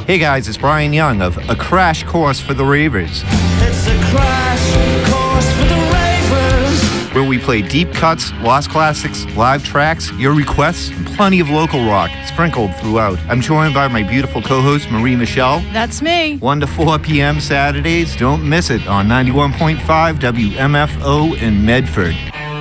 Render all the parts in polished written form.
Hey guys, it's Brian Young of A Crash Course for the Ravers. It's a crash course for the Ravers. Where we play deep cuts, lost classics, live tracks, your requests, and plenty of local rock sprinkled throughout. I'm joined by my beautiful co-host, Marie Michelle. That's me. 1 to 4 p.m. Saturdays. Don't miss it on 91.5 WMFO in Medford.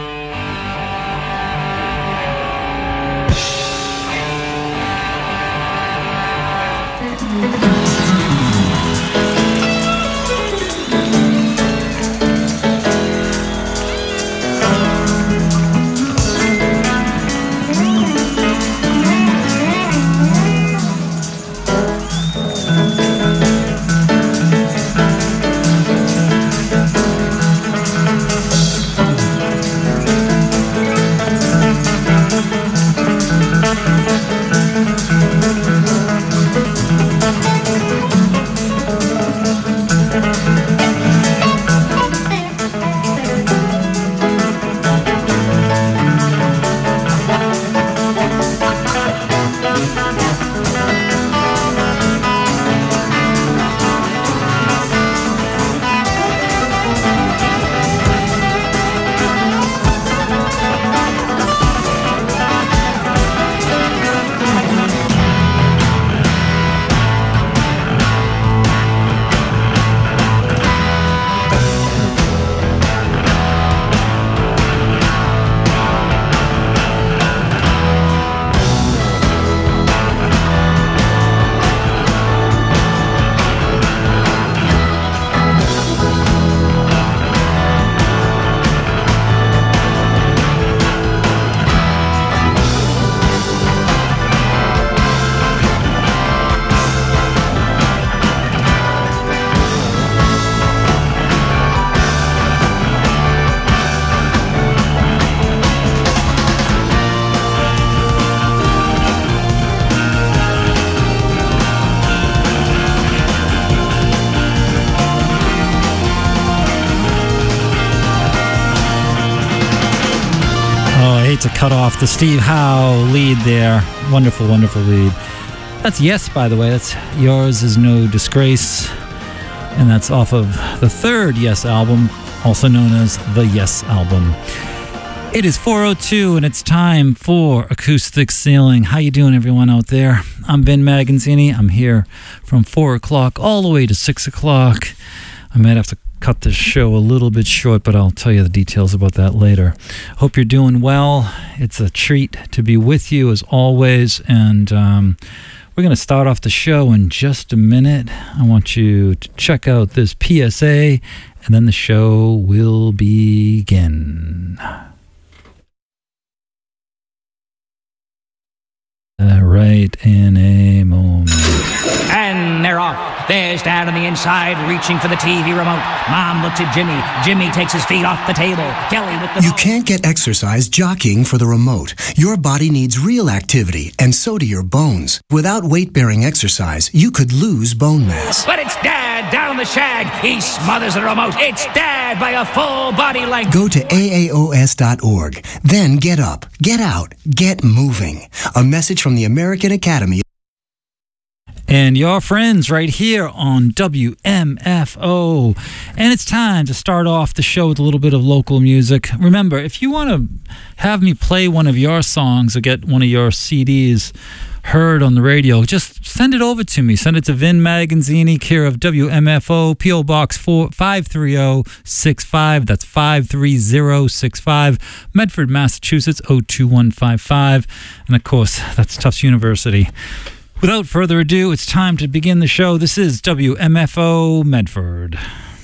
To cut off the Steve Howe lead there. Wonderful, wonderful lead. That's Yes, by the way. That's Yours Is No Disgrace. And that's off of the third Yes album, also known as the Yes album. It is 4:02 and it's time for Acoustic Ceiling. How you doing, everyone out there? I'm Ben Magazzini. I'm here from 4 o'clock all the way to 6 o'clock. I might have to cut this show a little bit short, but I'll tell you the details about that later. Hope you're doing well. It's a treat to be with you as always, and we're going to start off the show in just a minute. I want you to check out this PSA, and then the show will begin. Right in a moment. And they're off. There's Dad on the inside, reaching for the TV remote. Mom looks at Jimmy. Jimmy takes his feet off the table. Kelly with the... You can't get exercise jockeying for the remote. Your body needs real activity, and so do your bones. Without weight-bearing exercise, you could lose bone mass. But it's Dad down on the shag. He smothers the remote. It's Dad by a full body length. Go to AAOS.org. Then get up, get out, get moving. A message from the American Academy. And your friends right here on WMFO. And it's time to start off the show with a little bit of local music. Remember, if you want to have me play one of your songs or get one of your CDs heard on the radio, just send it over to me. Send it to Vin Magazzini, care of WMFO, P.O. Box 53065. That's 53065, Medford, Massachusetts, 02155. And of course, that's Tufts University. Without further ado, it's time to begin the show. This is WMFO Medford.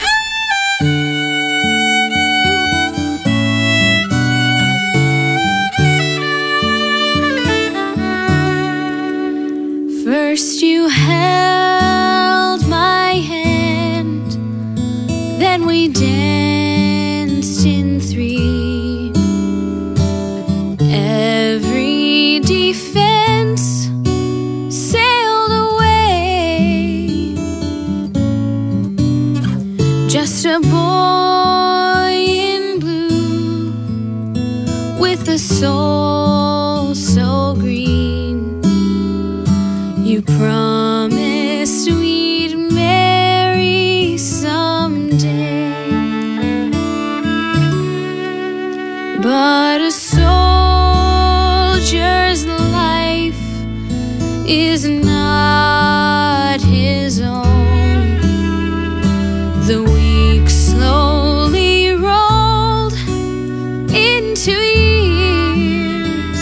First you held my hand, then we danced in three. Every defense sailed away. Just a boy in blue with a soul so green. You promised but a soldier's life is not his own. The week slowly rolled into years.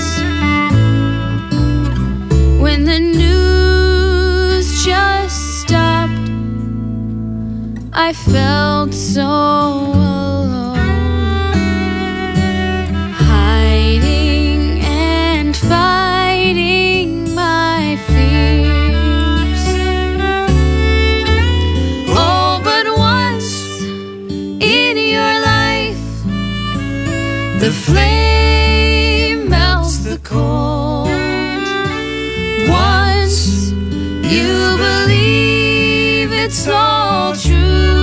When the news just stopped, I felt so alone, hiding and fighting my fears. Oh, but once in your life, the flame melts the cold. Once you believe it's all true,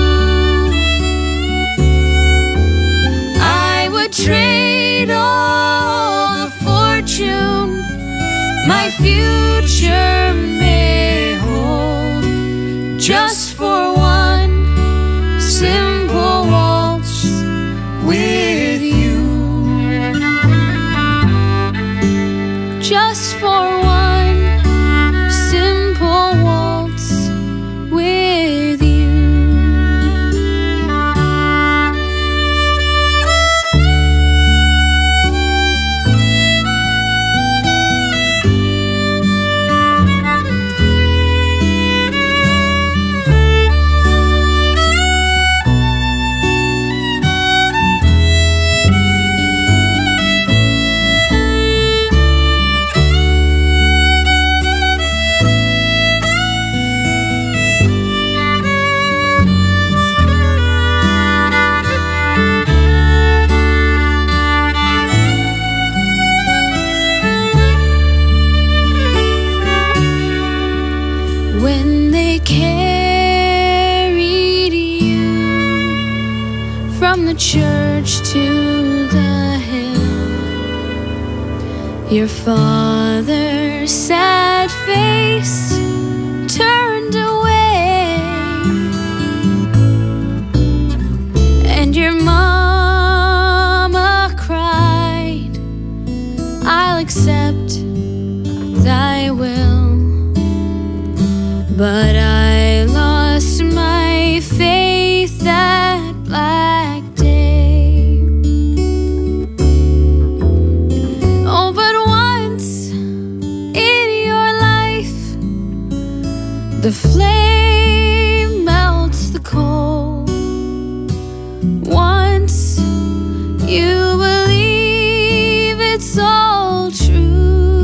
trade all the fortune my future may hold, just for one simple waltz with you. Just for one simple waltz with you. When they carried you from the church to the hill, your father's sad face turned away, and your mama cried, I'll accept thy will. But I lost my faith that black day. Oh, but once in your life, the flame melts the coal. Once you believe it's all true,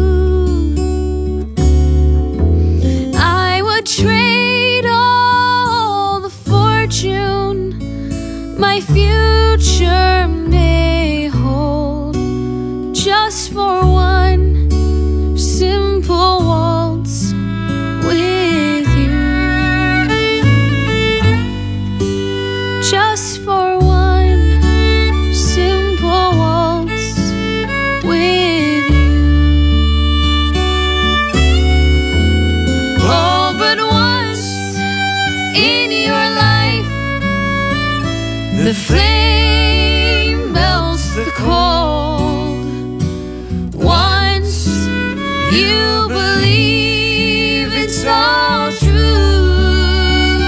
trade all the fortune my future may hold, just for one simple waltz with you. Just for one simple waltz with you. Oh, but once in your life, the flame melts the cold. Once you believe it's all true,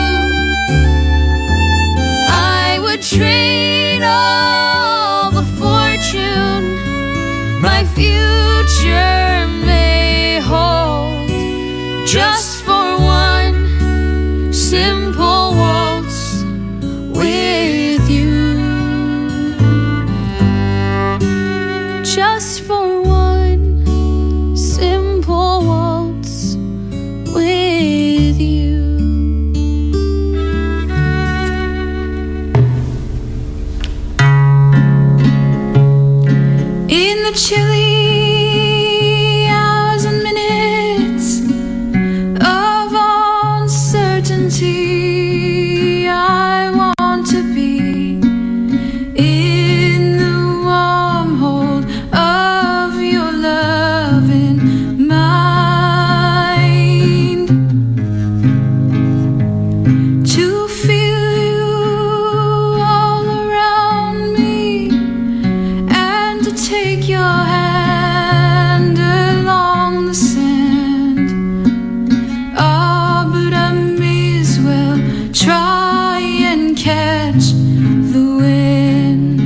I would trade all the fortune my future may hold, just for one simple waltz with you. Just for one simple waltz with you. In the chilly hours and minutes of uncertainty, I want to be in the warm hold of your loving mind, to feel you all around me and take your hand along the sand. Ah, but I may as well try and catch the wind.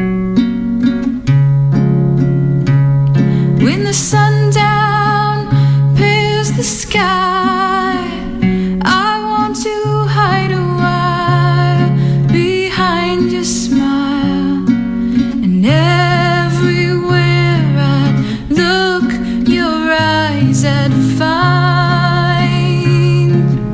When the sundown pales the sky, I want to hide a while behind your smile. And everywhere I'd look, your eyes I'd find.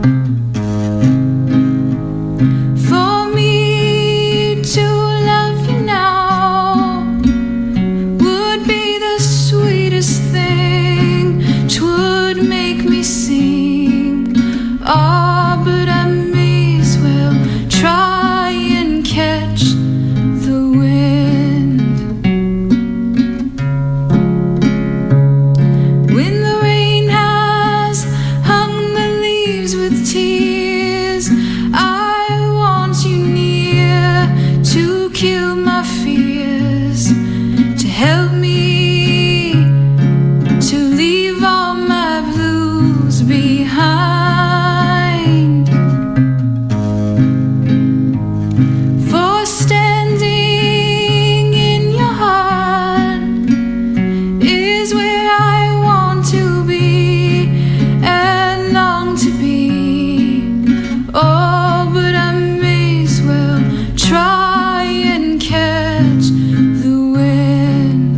For me to love you now would be the sweetest thing, 'twould make me sing. Ah, but I may as well try and catch the wind. When the rain has hung the leaves with tears, I want you near to kill my fears, to help me to leave all my blues behind. For standing in your heart is where I want to be and long to be. Oh, but I may as well try and catch the wind.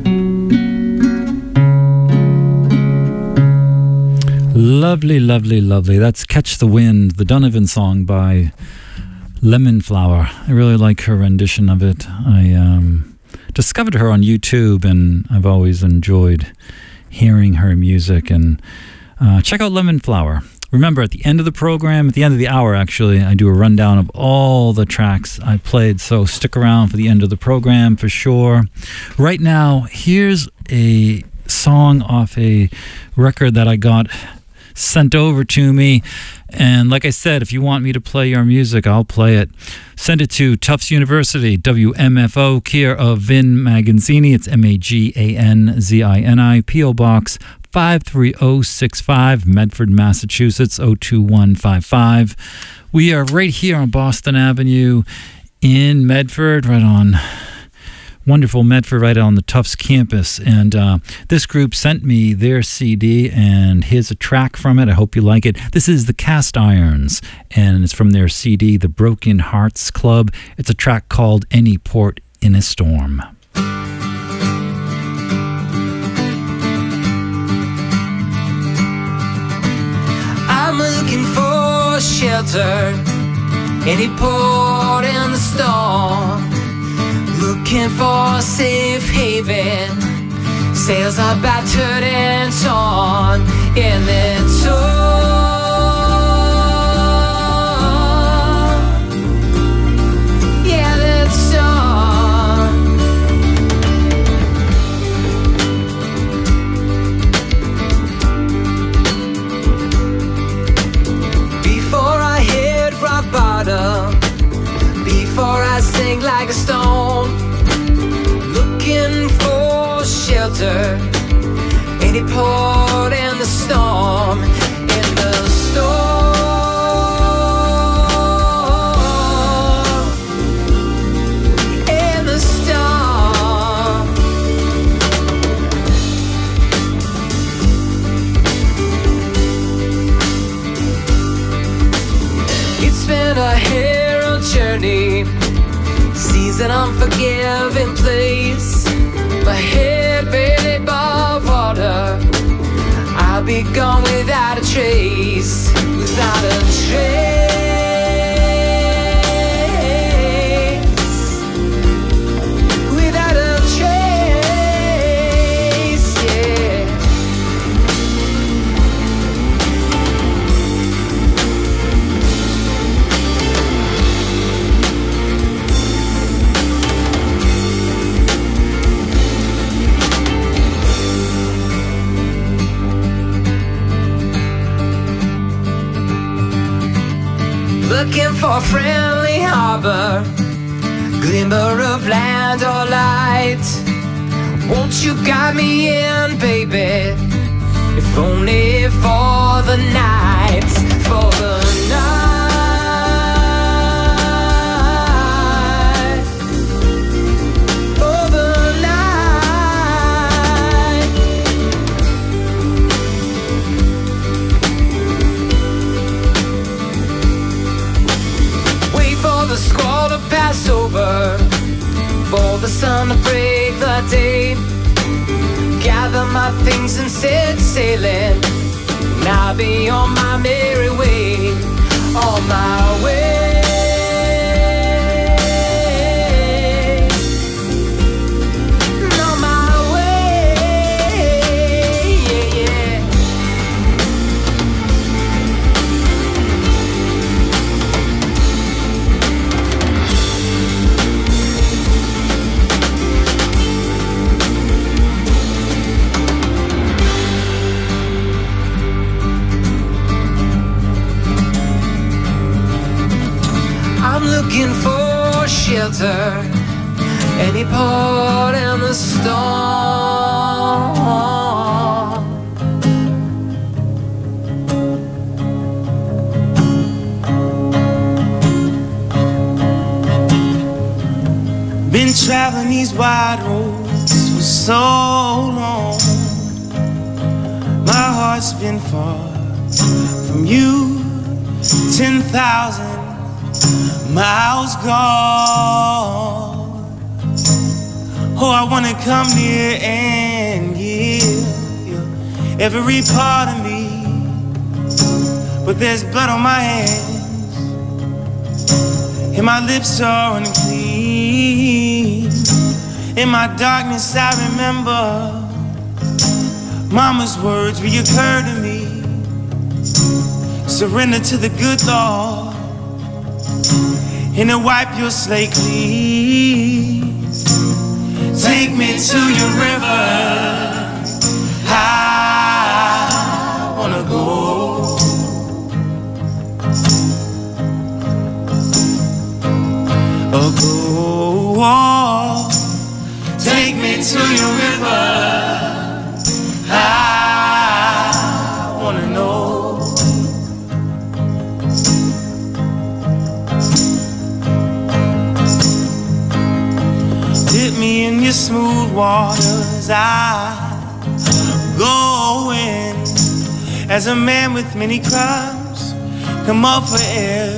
Lovely, lovely, lovely. That's Catch the Wind, the Donovan song by Lemon Flower. I really like her rendition of it. I discovered her on YouTube, and I've always enjoyed hearing her music. And check out Lemon Flower. Remember, at the end of the program, at the end of the hour, actually, I do a rundown of all the tracks I played. So stick around for the end of the program for sure. Right now, here's a song off a record that I got sent over to me. And like I said, if you want me to play your music, I'll play it. Send it to Tufts University, WMFO, care of Vin Magazzini. It's Maganzini, P.O. Box 53065, Medford, Massachusetts, 02155. We are right here on Boston Avenue in Medford, right on wonderful Medford, right on the Tufts campus. And this group sent me their CD, and here's a track from it. I hope you like it. This is the Cast Irons, and it's from their CD, The Broken Hearts Club. It's a track called Any Port in a Storm. I'm looking for shelter, any port in the storm. Looking for a safe haven, sails are battered and torn in the storm. Yeah, that storm. Before I hit rock bottom, before I sink like a stone, looking for shelter, any port in the storm, in the storm, in the storm. It's been a hero journey, seas an unforgiving place. My head barely above water, I'll be gone without a trace, without a trace, without a trace, yeah. Looking for a friendly harbor, glimmer of land or light, Won't you guide me in, baby? If only for the night, for the night, for the night. Wait for the squall to pass over, for the sun to break the day. Gather my things and set sailing, and I'll be on my merry way, on my way, on my way, yeah, yeah. I'm looking for shelter, any port in the storm. Been traveling these wide roads for so long. My heart's been far from you, 10,000 miles gone. Oh, I wanna come near and give you every part of me, but there's blood on my hands and my lips are unclean. In my darkness I remember Mama's words reoccur to me. Surrender to the good Lord and to wipe your slate clean. Take me to your river, I wanna go. Oh, go, take me to your river, I wanna know. Dip me in your smooth waters, I go in. As a man with many crimes, come up for air.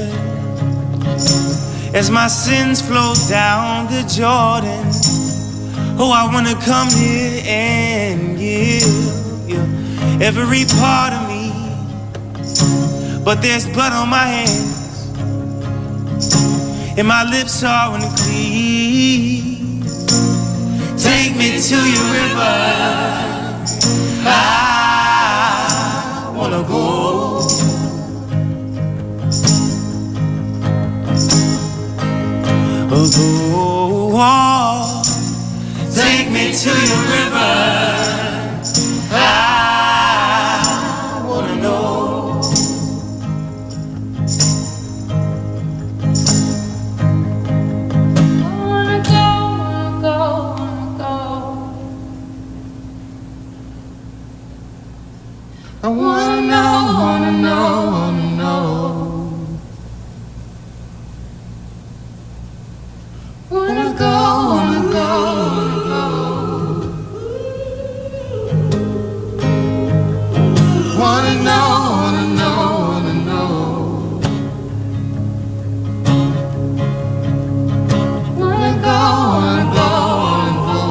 As my sins flow down the Jordan, oh, I wanna come here and give you every part of me, but there's blood on my hands and my lips are unclean. Take me to your river, I wanna go. Oh, go, take me to your river, I wanna know. I wanna know, wanna know, wanna know. Wanna go, wanna go, wanna go. Wanna know, wanna know, wanna know. Wanna go, wanna go, wanna go.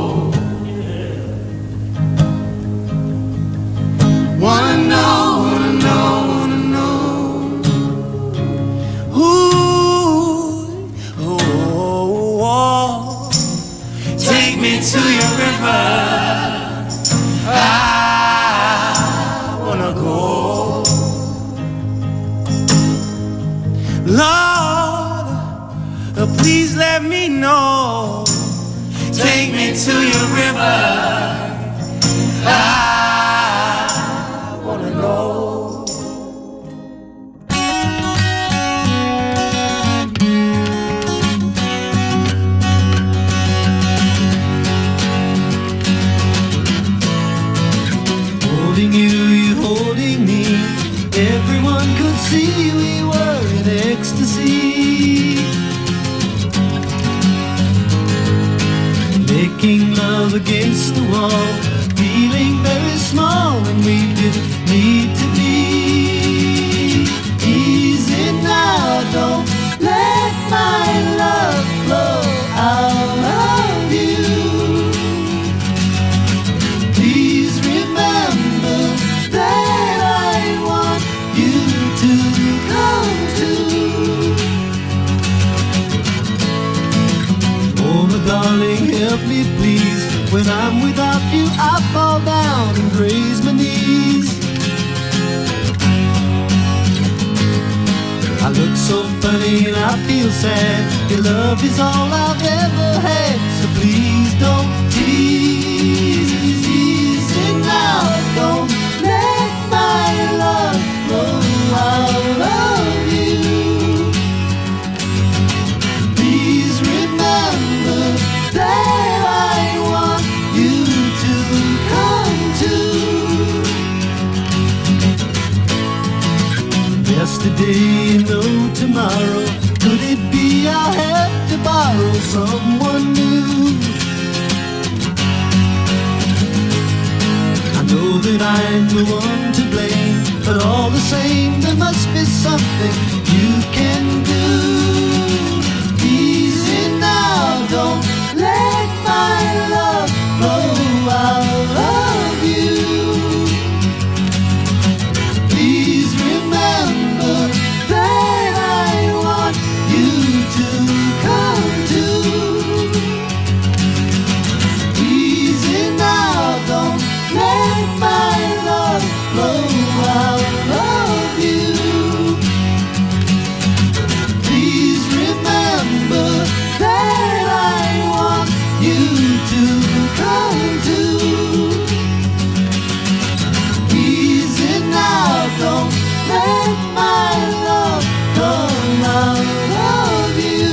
Wanna know, wanna know, wanna know. Ooh, oh, oh, take me to your river, I wanna go. Lord, please let me know. Take me to your river, I wanna know. throwing love against the wall, feeling very small when we didn't need to be. Easy now, don't let my love flow out of you. Please remember that I want you to come to. Oh, my darling, help me please. When I'm without you, I fall down and raise my knees. I look so funny and I feel sad. Your love is all I've ever had, so please don't tease. Easy now, don't let my love flow out of you. Please remember that I want you to come to. Yesterday, no tomorrow. Could it be I had to borrow someone new? I know that I'm the one to blame, but all the same there must be something you can do. Easy now, don't let my love flow out of you. Please remember that I want you to come to. Easy now, don't let my love flow out of you. Please remember that I want you to come to. Easy now, don't let my love come out of you.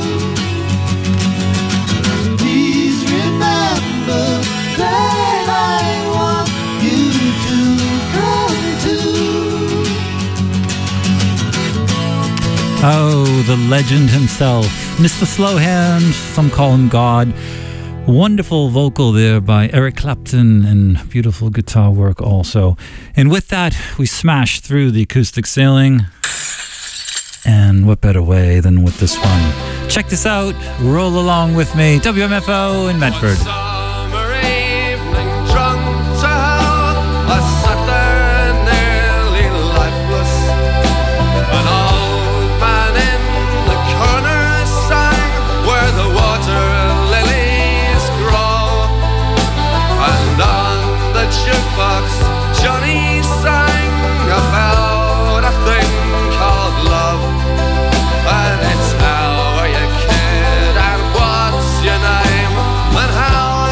Please remember that I want you to come to. Oh, the legend himself, Mr. Slowhand, some call him God. Wonderful vocal there by Eric Clapton and beautiful guitar work also. And with that, we smashed through the acoustic ceiling. And what better way than with this one? Check this out. Roll along with me. WMFO in Medford. Summer evening, drunk to hell, I sat there nearly lifeless. An old man in the corner sang where the water lilies grow, and on the jukebox Johnny sang about a thing called love. And it's how are you, kid, and what's your name, and how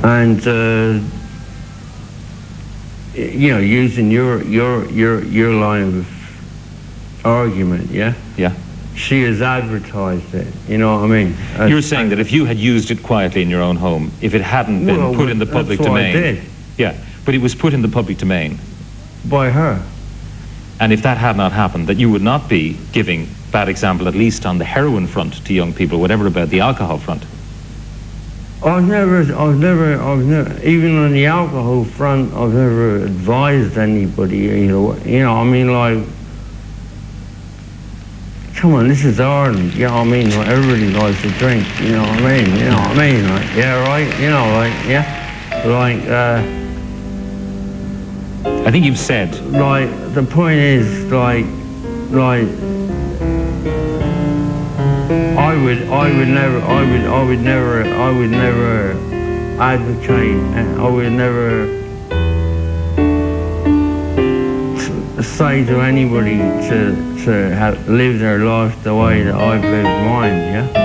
and you know, using your line of argument, yeah. She has advertised it. You know what I mean? You're saying that if you had used it quietly in your own home, if it hadn't been put in the public domain, I did. Yeah, but it was put in the public domain by her. And if that had not happened, that you would not be giving bad example, at least on the heroin front, to young people, whatever about the alcohol front. I've never, even on the alcohol front, I've never advised anybody, you know, I mean, like, come on, this is Ireland, you know what I mean, like, everybody likes to drink, you know what I mean, like, yeah, right, you know, like, yeah, like, I think you've said, like, the point is, like, I would never advocate, and I would never say to anybody to live their life the way that I've lived mine, yeah?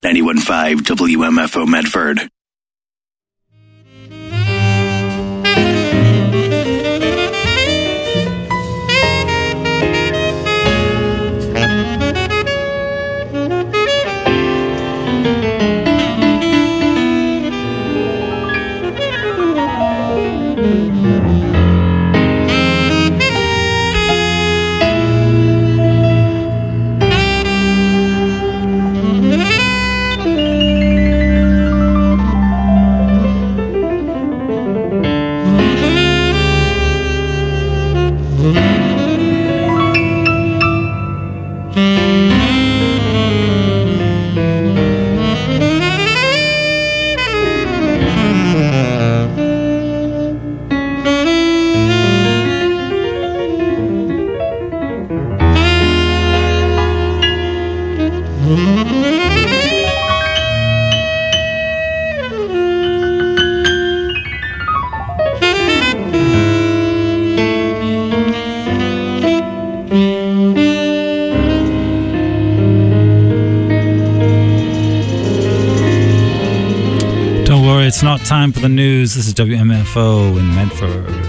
91.5 WMFO Medford. It's not time for the news. This is WMFO in Medford.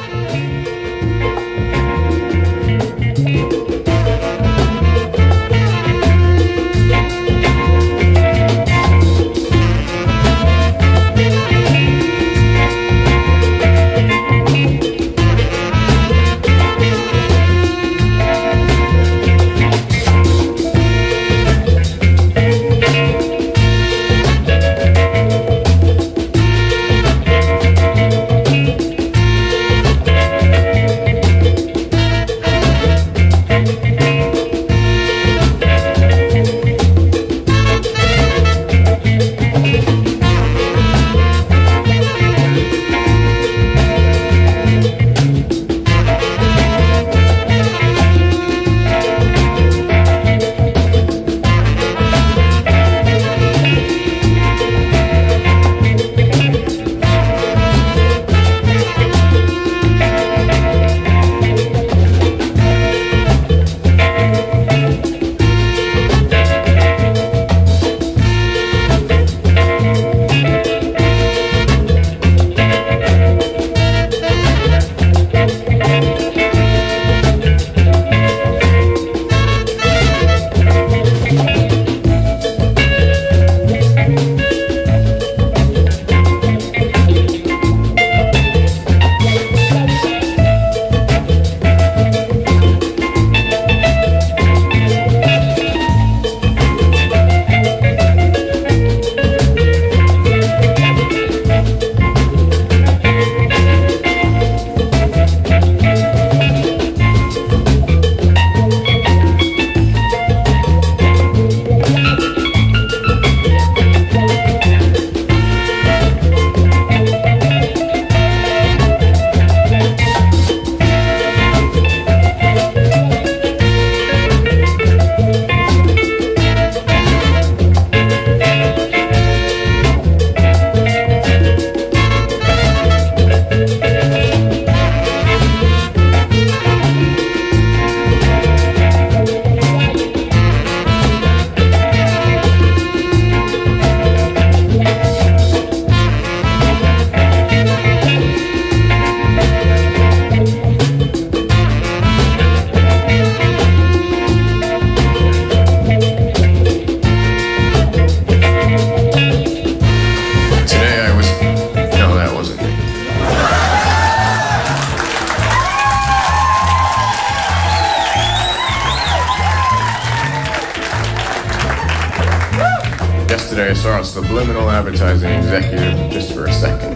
Yesterday I saw a subliminal advertising executive just for a second.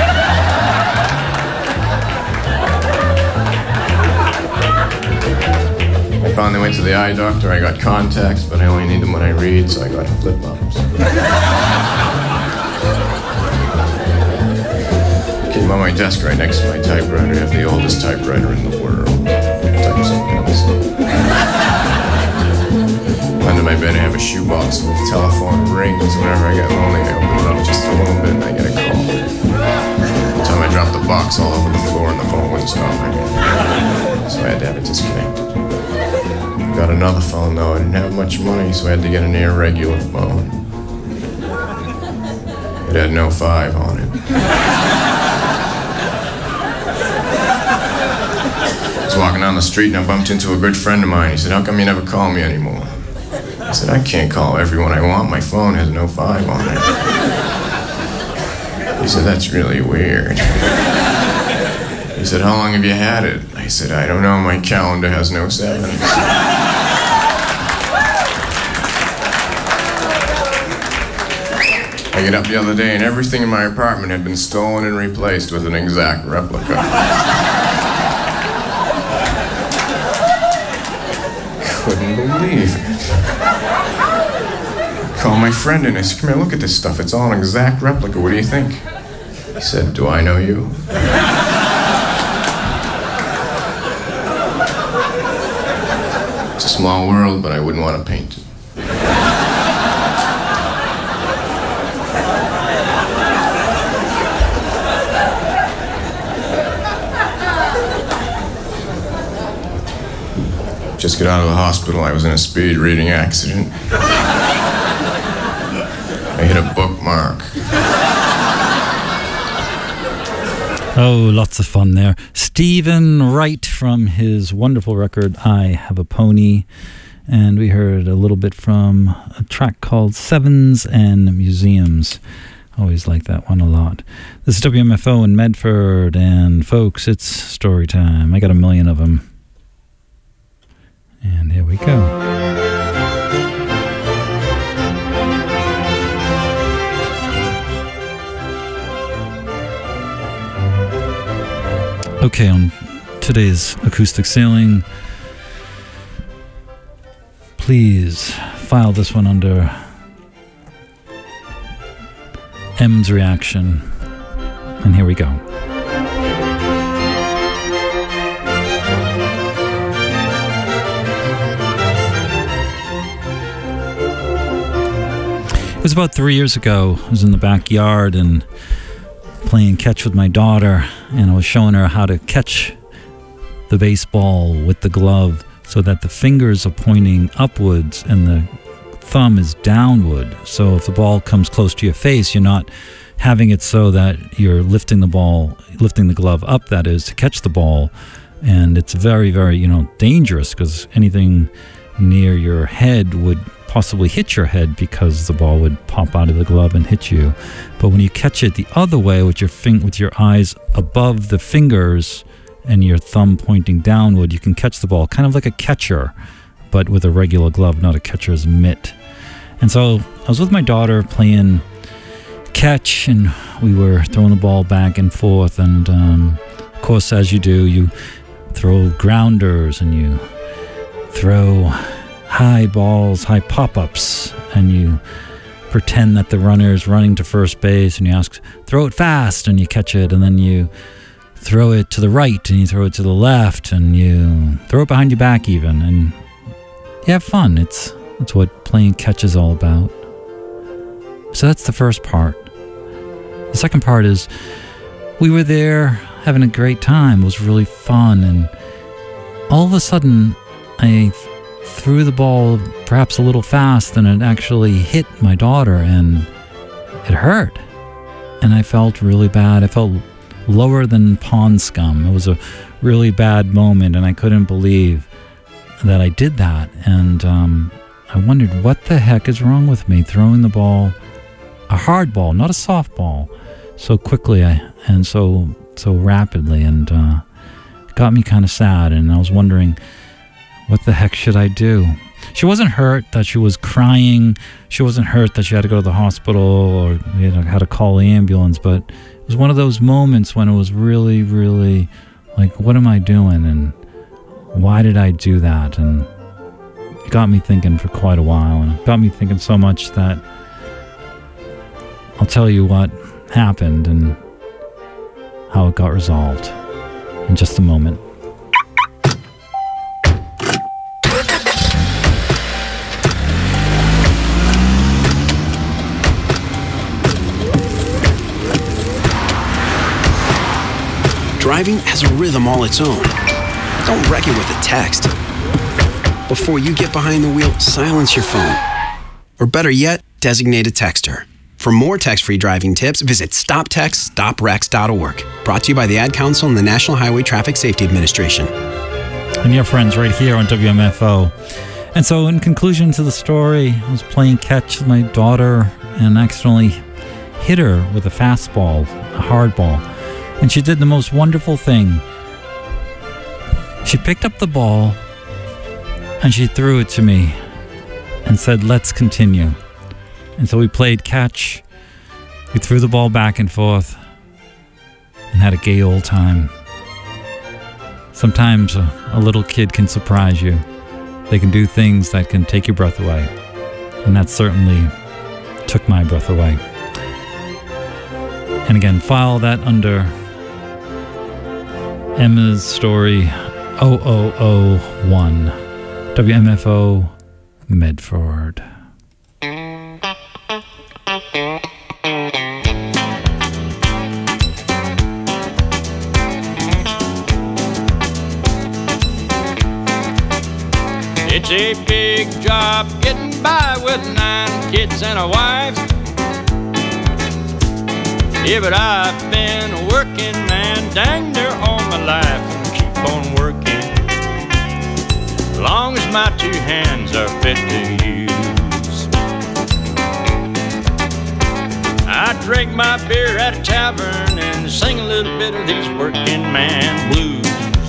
I finally went to the eye doctor. I got contacts, but I only need them when I read, so I got flip-flops. Came on my desk right next to my typewriter. I have the oldest typewriter in the world. Type something else. Under my bed I have a shoebox with telephone rings. Whenever I get lonely, I open it up just a little bit and I get a call. One time I dropped the box all over the floor and the phone wouldn't stop ringing. So I had to have it disconnected. Got another phone though. I didn't have much money, so I had to get an irregular phone. It had no 5 on it. I was walking down the street and I bumped into a good friend of mine. He said, "How come you never call me anymore?" I said, "I can't call everyone I want. My phone has no 5 on it." He said, "That's really weird." He said, "How long have you had it?" I said, "I don't know. My calendar has no 7s." I get up the other day and everything in my apartment had been stolen and replaced with an exact replica. Couldn't believe it. I called my friend and I said, "Come here, look at this stuff. It's all an exact replica. What do you think?" He said, "Do I know you?" It's a small world, but I wouldn't want to paint it. Just got out of the hospital. I was in a speed reading accident. I hit a bookmark. Oh, lots of fun there. Stephen Wright from his wonderful record, I Have a Pony. And we heard a little bit from a track called Sevens and Museums. Always like that one a lot. This is WMFO in Medford. And folks, it's story time. I got a million of them. And here we go. Okay, on today's Acoustic Sailing, please file this one under M's reaction. And here we go. It was about 3 years ago. I was in the backyard and playing catch with my daughter, and I was showing her how to catch the baseball with the glove so that the fingers are pointing upwards and the thumb is downward. So if the ball comes close to your face, you're not having it so that you're lifting the glove up, that is, to catch the ball. And it's very, very, dangerous, because anything near your head would possibly hit your head, because the ball would pop out of the glove and hit you. But when you catch it the other way with your eyes above the fingers and your thumb pointing downward, you can catch the ball kind of like a catcher, but with a regular glove, not a catcher's mitt. And so I was with my daughter playing catch, and we were throwing the ball back and forth. And of course, as you do, you throw grounders and you throw high balls, high pop-ups, and you pretend that the runner is running to first base, and you ask, "Throw it fast," and you catch it, and then you throw it to the right, and you throw it to the left, and you throw it behind your back even, and you have fun. It's what playing catch is all about. So that's the first part. The second part is, we were there having a great time. It was really fun, and all of a sudden, I threw the ball perhaps a little fast, and it actually hit my daughter, and it hurt. And I felt really bad. I felt lower than pond scum. It was a really bad moment, and I couldn't believe that I did that. And I wondered, what the heck is wrong with me throwing the ball, a hard ball, not a soft ball, so quickly and so rapidly, and it got me kind of sad. And I was wondering, what the heck should I do? She wasn't hurt that she was crying. She wasn't hurt that she had to go to the hospital or had to call the ambulance. But it was one of those moments when it was really, really like, what am I doing? And why did I do that? And it got me thinking for quite a while. And it got me thinking so much that I'll tell you what happened and how it got resolved in just a moment. Driving has a rhythm all its own. Don't wreck it with a text. Before you get behind the wheel, silence your phone. Or better yet, designate a texter. For more tax-free driving tips, visit StopTextStopWrecks.org. Brought to you by the Ad Council and the National Highway Traffic Safety Administration. And your friends right here on WMFO. And so in conclusion to the story, I was playing catch with my daughter and accidentally hit her with a fastball, a hard ball. And she did the most wonderful thing. She picked up the ball and she threw it to me and said, "Let's continue." And so we played catch. We threw the ball back and forth and had a gay old time. Sometimes a little kid can surprise you. They can do things that can take your breath away. And that certainly took my breath away. And again, file that under Emma's story 0001. WMFO Medford. It's a big job getting by with 9 kids and a wife. Yeah, but I've been a working man dang near all my life. Keep on working as long as my 2 hands are fit to use. I drink my beer at a tavern and sing a little bit of these working man blues.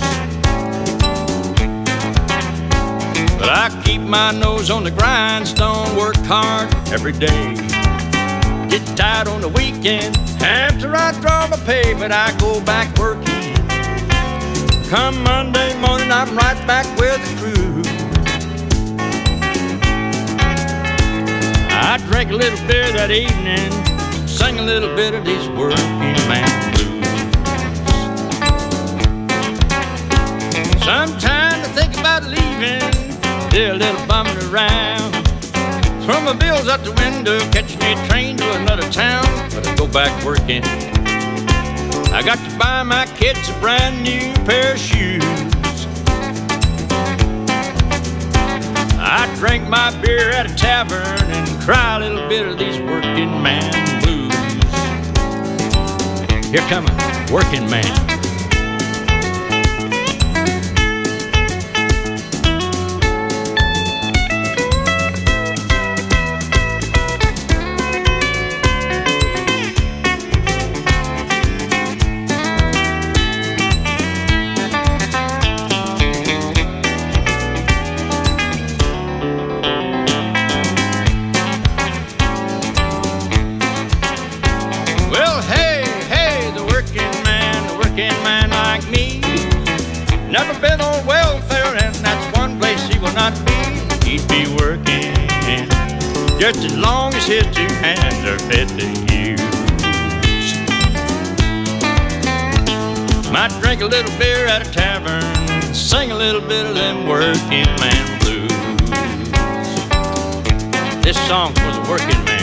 But I keep my nose on the grindstone, work hard every day. Get tired on the weekend after I draw my pay, but I go back working. Come Monday morning, I'm right back with the crew. I drank a little beer that evening, sing a little bit of these working man blues. Sometimes I think about leaving, still a little bummed around. Throw my bills out the window, catch me a train to another town, but I go back working. I got to buy my kids a brand new pair of shoes. I drink my beer at a tavern and cry a little bit of these working man blues. Here come a working man. Never been on welfare, and that's one place he will not be. He'd be working just as long as his 2 hands are fit to use. Might drink a little beer at a tavern, sing a little bit of them working man blues. This song's for the working man.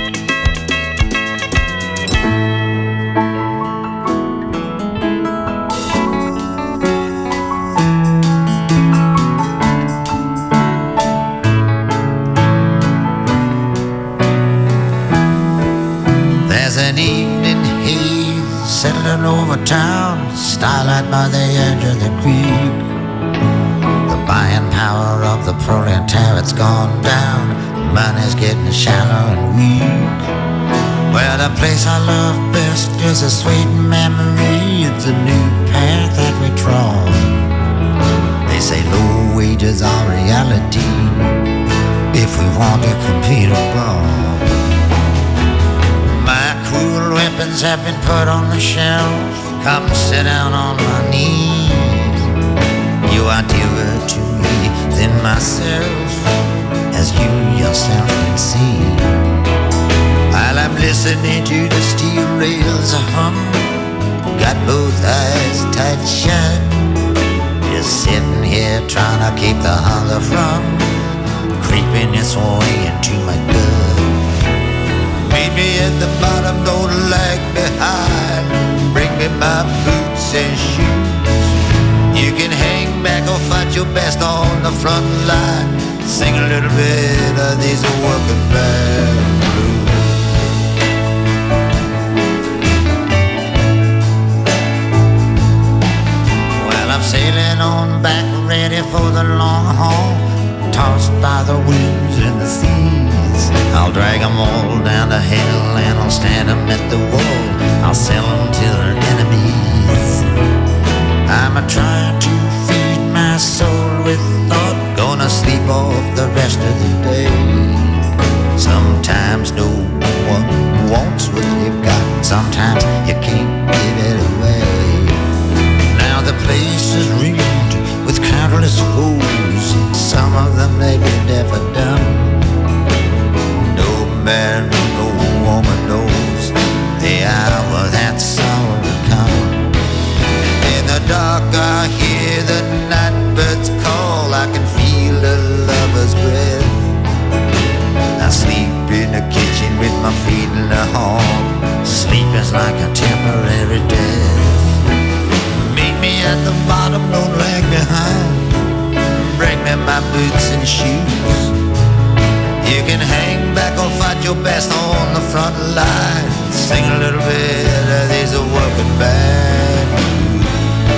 An evening haze settling over town, starlight by the edge of the creek. The buying power of the proletariat's gone down, money's getting shallow and weak. Well, the place I love best is a sweet memory. It's a new path that we trod. They say low wages are reality if we want to compete abroad. Cruel weapons have been put on the shelf. Come sit down on my knee. You are dearer to me than myself, as you yourself can see. While I'm listening to the steel rails hum, got both eyes tight shut, just sitting here trying to keep the hunger from creeping its way into my gut. Meet me at the bottom, don't lag behind. Bring me my boots and shoes. You can hang back or fight your best on the front line. Sing a little bit of these working man blues. drag 'em all down to hell and I'll stand 'em at the wall. I'll sell 'em to their enemies. I'm a-trying to feed my soul with thought, gonna sleep off the rest of the day. Sometimes no one wants what you've got, sometimes you can't give it away. Now the place is ringed with countless foes, some of them maybe never done. No man, no woman knows the hour that sorrow will come. In the dark I hear the night birds call, I can feel the lover's breath. I sleep in the kitchen with my feet in the hall. Sleep is like a temporary death. Meet me at the bottom, don't lag behind. Bring me my boots and shoes. You can hang back or fight your best on the front line. Sing a little bit of these working band blues.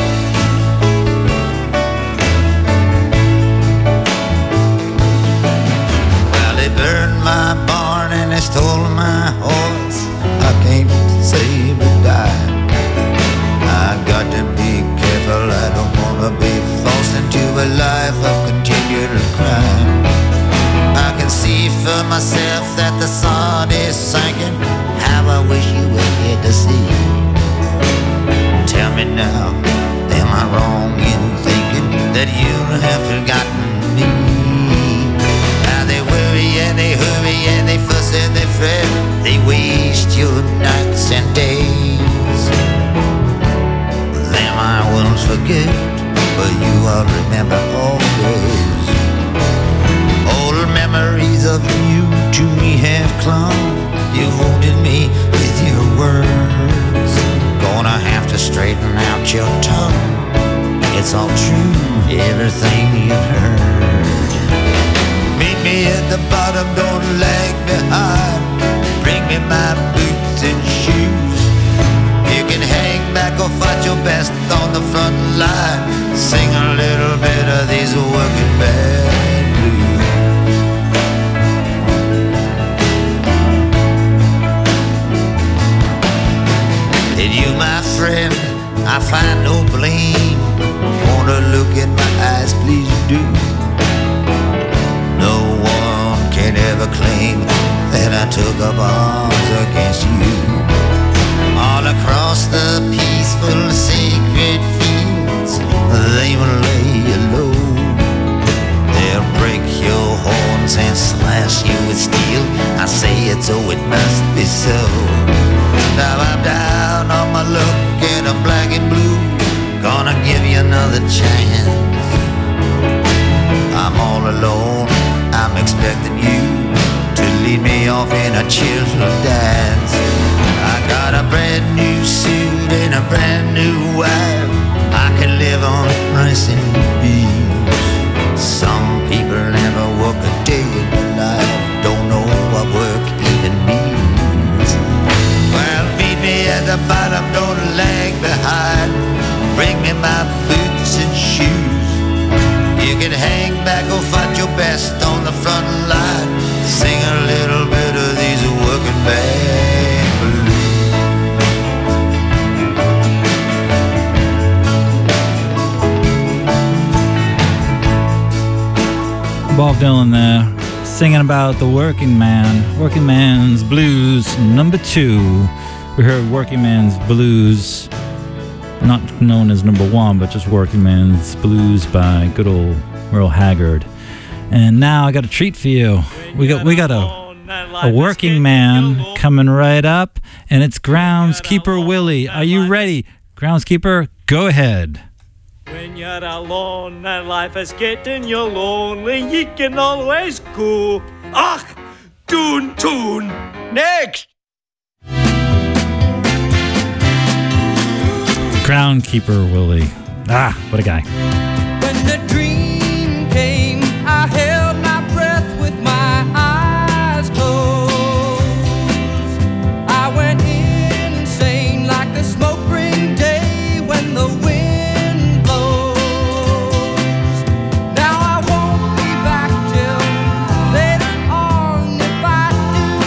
Well, they burned my barn and they stole my horse. I can't say goodbye. I got to be careful, I don't wanna be forced into a life of continual crime. I can see for myself that the sun is sinking. How I wish you were here to see. Tell me now, am I wrong in thinking that you have forgotten me? Now they worry and they hurry and they fuss and they fret. They waste your nights and days. Them I won't forget, but you I'll remember always. Old memories of you to me have clung. You wounded me with your words. Gonna have to straighten out your tongue. It's all true, everything you've heard. Meet me at the bottom, don't lag behind. Bring me my boots and shoes. You can hang back or fight your best on the front line. Sing a little bit of these working band blues. In you, my friend, I find no blame. Wanna look in my eyes, please do. No one can ever claim that I took up arms against you. All across the peaceful, sacred fields, they will lay you low. They'll break your horns and slash you with steel. I say it so it must be so. Now I'm down on my luck and I'm black and blue. Gonna give you another chance. I'm all alone, I'm expecting you to lead me off in a cheerful dance. I got a brand new suit and a brand new wife. I can live on rice and beans. Some people never work a day in their life, don't know what work even means. Well, meet me at the bottom, don't lag behind. Bring me my boots and shoes. You can hang back or fight your best on the front line. Sing a little bit of these working band blues. Bob Dylan there, singing about the working man. Working Man's Blues, number 2. We heard Working Man's Blues, not known as number 1, but just Working Man's Blues by good old Merle Haggard. And now I got a treat for you. We got a working man coming right up, and it's Groundskeeper Willie. Are you ready? Groundskeeper, go ahead. When you're alone and life is getting you lonely, you can always go, ach, tune. Next! Groundskeeper Willie. Ah, what a guy. When the dream came, I held my breath with my eyes closed. I went insane like the smoke ring day when the wind blows. Now I won't be back till later on if I do.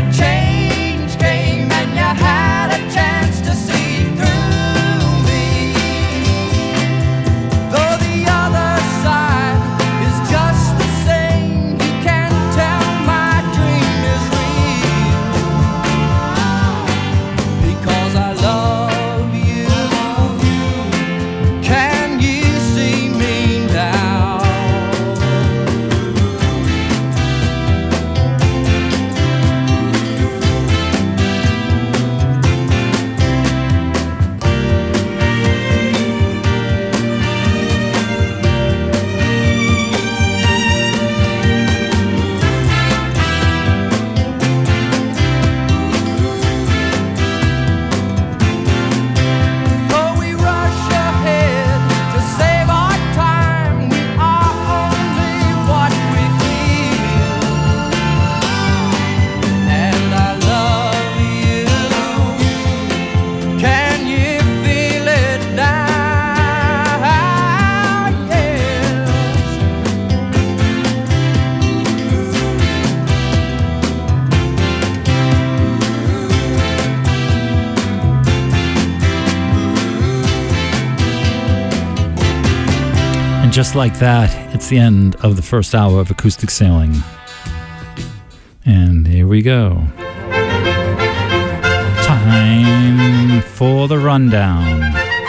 the change came and you had a chance to see through me. Though the other side is just the same, you can't tell my dream is real. Because I love you. Can you see me now? Though we rush ahead to save our time, we are only what we feel. And I love you. Can you feel it now? Yes. And just like that, it's the end of the first hour of Acoustic Sailing. And here we go. Time for the rundown.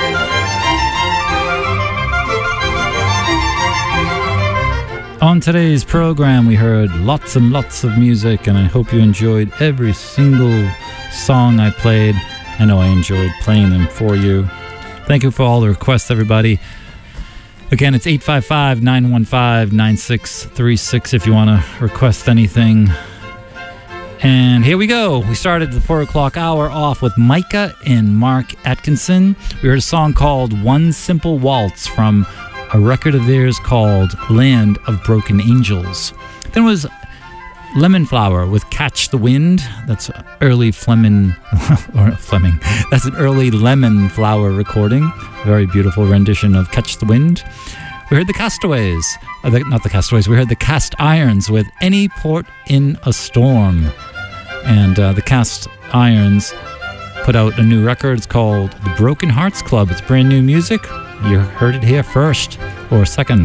On today's program, we heard lots and lots of music, and I hope you enjoyed every single song I played. I know I enjoyed playing them for you. Thank you for all the requests, everybody. Again, it's 855-915-9636 if you want to request anything. And here we go. We started the 4 o'clock hour off with Micah and Mark Atkinson. We heard a song called One Simple Waltz from a record of theirs called Land of Broken Angels. Then was Lemon Flower with Catch the Wind. That's early Fleming. That's an early Lemon Flower recording. Very beautiful rendition of Catch the Wind. We heard the Castaways. Not the Castaways. We heard the Cast Irons with Any Port in a Storm. And the Cast Irons put out a new record. It's called The Broken Hearts Club. It's brand new music. You heard it here first or second.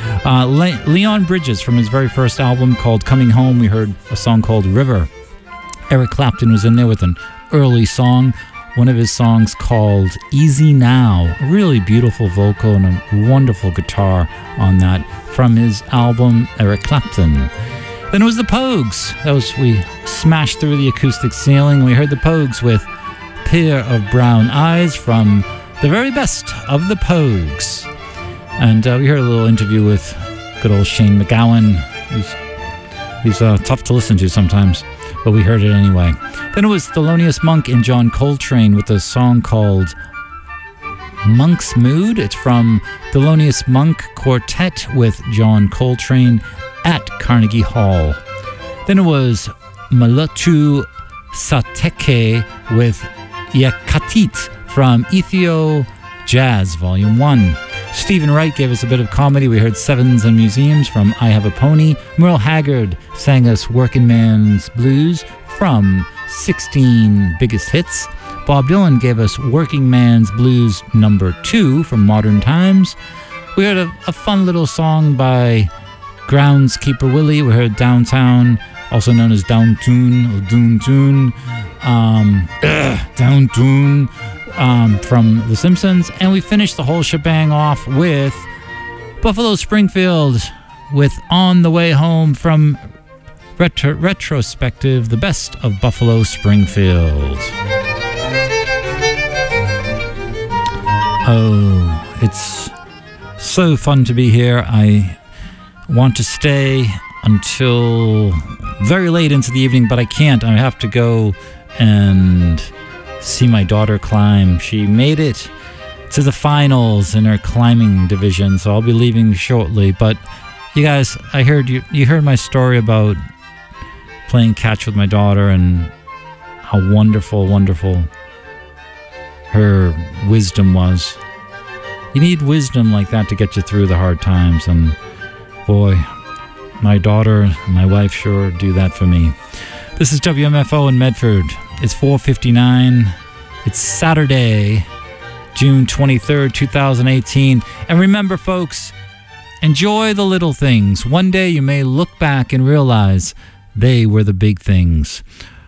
Leon Bridges from his very first album called Coming Home. We heard a song called River. Eric Clapton was in there with an early song. One of his songs called Easy Now. A really beautiful vocal and a wonderful guitar on that from his album Eric Clapton. Then it was the Pogues. We smashed through the Acoustic Sailing. We heard the Pogues with Pair of Brown Eyes from the very best of the Pogues. And we heard a little interview with good old Shane MacGowan. He's tough to listen to sometimes, but we heard it anyway. Then it was Thelonious Monk and John Coltrane with a song called Monk's Mood. It's from Thelonious Monk Quartet with John Coltrane at Carnegie Hall. Then it was Malatu Sateke with Yakatit from Ethio Jazz Volume 1. Stephen Wright gave us a bit of comedy. We heard Sevens and Museums from I Have a Pony. Merle Haggard sang us Working Man's Blues from 16 Biggest Hits. Bob Dylan gave us Working Man's Blues number 2 from Modern Times. We heard a fun little song by Groundskeeper Willie. We heard Downtown, also known as Downtoon or Doontoon. Downtoon from The Simpsons. And we finished the whole shebang off with Buffalo Springfield with On the Way Home from Retrospective, the best of Buffalo Springfield. Oh, it's so fun to be here. I want to stay until very late into the evening, but I can't. I have to go and see my daughter climb. She made it to the finals in her climbing division, so I'll be leaving shortly. But you guys, I heard you heard my story about playing catch with my daughter and how wonderful her wisdom was. You need wisdom like that to get you through the hard times, and boy, my daughter and my wife sure do that for me. This is WMFO in Medford. It's 4:59. It's Saturday, June 23rd, 2018. And remember, folks, enjoy the little things. One day you may look back and realize they were the big things.